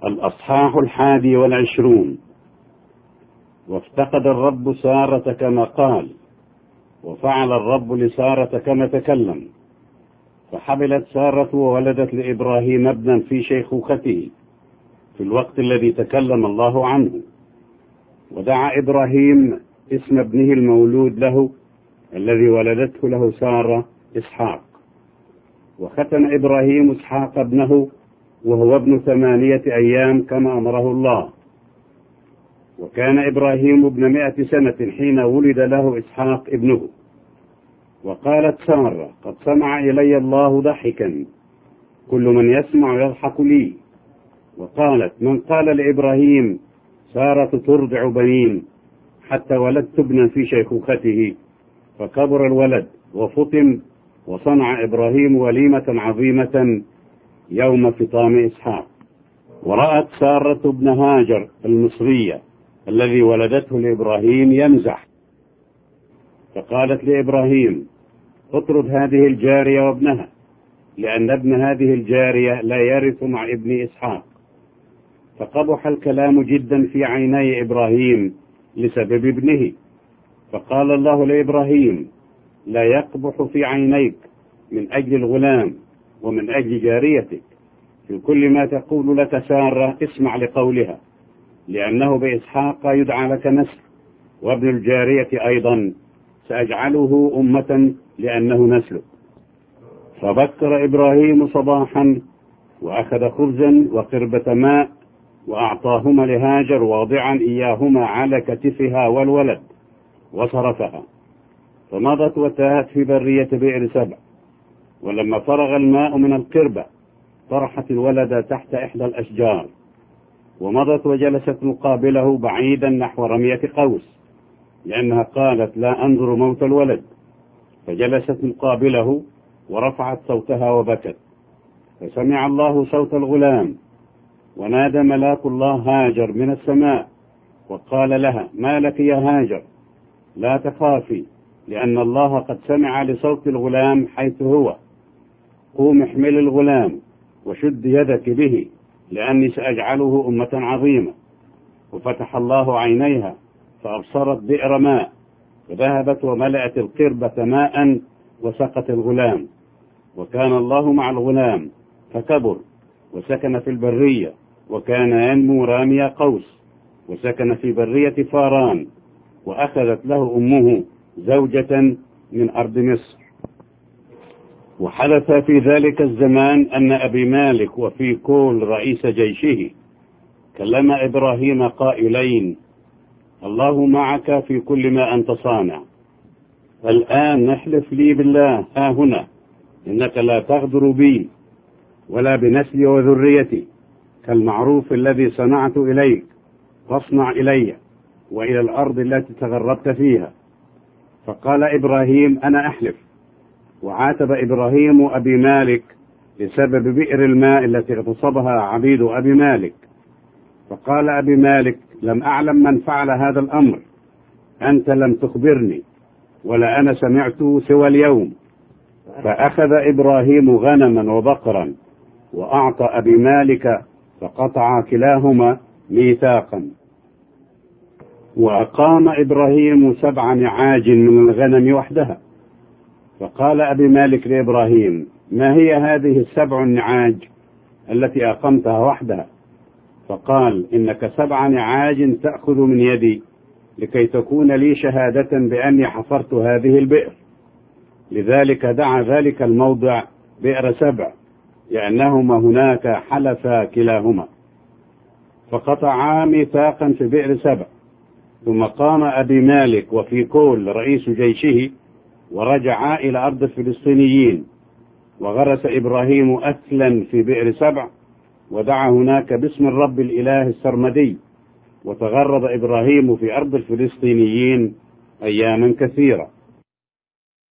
الأصحاح 21. وافتقد الرب سارة كما قال، وفعل الرب لسارة كما تكلم، فحملت سارة وولدت لإبراهيم ابنا في شيخوخته في الوقت الذي تكلم الله عنه. ودعا إبراهيم اسم ابنه المولود له الذي ولدته له سارة إسحاق. وختن إبراهيم إسحاق ابنه وهو ابن 8 أيام كما أمره الله. وكان إبراهيم ابن 100 سنة حين ولد له إسحاق ابنه. وقالت سارة: قد سمع إلي الله ضحكا، كل من يسمع يضحك لي. وقالت: من قال لإبراهيم سارة ترضع بنين، حتى ولدت ابنا في شيخوخته. فكبر الولد وفطم، وصنع إبراهيم وليمة عظيمة يوم فطام إسحاق. ورأت سارة ابن هاجر المصرية الذي ولدته لإبراهيم يمزح، فقالت لإبراهيم: اطرد هذه الجارية وابنها، لأن ابن هذه الجارية لا يرث مع ابن إسحاق. فقبح الكلام جدا في عيني إبراهيم لسبب ابنه. فقال الله لإبراهيم: لا يقبح في عينيك من أجل الغلام ومن أجل جاريتك. في كل ما تقول لك سارة اسمع لقولها، لأنه بإسحاق يدعى لك نسل، وابن الجارية أيضا سأجعله أمة لأنه نسلك. فبكر إبراهيم صباحا، وأخذ خبزا وقربة ماء، وأعطاهما لهاجر واضعا إياهما على كتفها والولد، وصرفها. فمضت وتاهت في برية بئر سبع. ولما فرغ الماء من القربة طرحت الولد تحت إحدى الأشجار، ومضت وجلست مقابله بعيدا نحو رمية قوس، لأنها قالت: لا أنظر موت الولد. فجلست مقابله ورفعت صوتها وبكت. فسمع الله صوت الغلام، ونادى ملاك الله هاجر من السماء وقال لها: ما لك يا هاجر؟ لا تخافي، لأن الله قد سمع لصوت الغلام حيث هو. قوم احمل الغلام وشد يدك به، لأني سأجعله أمة عظيمة. وفتح الله عينيها فأبصرت بئر ماء، فذهبت وملأت القربة ماء وسقت الغلام. وكان الله مع الغلام فكبر، وسكن في البرية، وكان ينمو رامي قوس، وسكن في برية فاران. وأخذت له أمه زوجة من أرض مصر. وحدث في ذلك الزمان أن أبي مالك وفي كل رئيس جيشه كلم إبراهيم قائلين: الله معك في كل ما أنت صانع. الآن نحلف لي بالله ها هنا إنك لا تغدر بي ولا بنسلي وذريتي، كالمعروف الذي صنعت إليك فاصنع إلي وإلى الأرض التي تغربت فيها. فقال إبراهيم: أنا أحلف. وعاتب إبراهيم أبي مالك لسبب بئر الماء التي اغتصبها عبيد أبي مالك. فقال أبي مالك: لم أعلم من فعل هذا الأمر، أنت لم تخبرني، ولا أنا سمعته سوى اليوم. فأخذ إبراهيم غنما وبقرا وأعطى أبي مالك، فقطع كلاهما ميثاقا. وأقام إبراهيم 7 نعاج من الغنم وحدها. فقال أبي مالك لإبراهيم: ما هي هذه 7 نعاج التي أقمتها وحدها؟ فقال: إنك 7 نعاج تأخذ من يدي، لكي تكون لي شهادة بأني حفرت هذه البئر. لذلك دعا ذلك الموضع بئر سبع، لأنهما هناك حلفا كلاهما. فقطعا ميثاقا في بئر سبع. ثم قام أبي مالك وفي كل رئيس جيشه، ورجعا إلى أرض الفلسطينيين. وغرس إبراهيم أكلا في بئر سبع، ودعا هناك باسم الرب الإله السرمدي. وتغرب إبراهيم في أرض الفلسطينيين أياما كثيرة.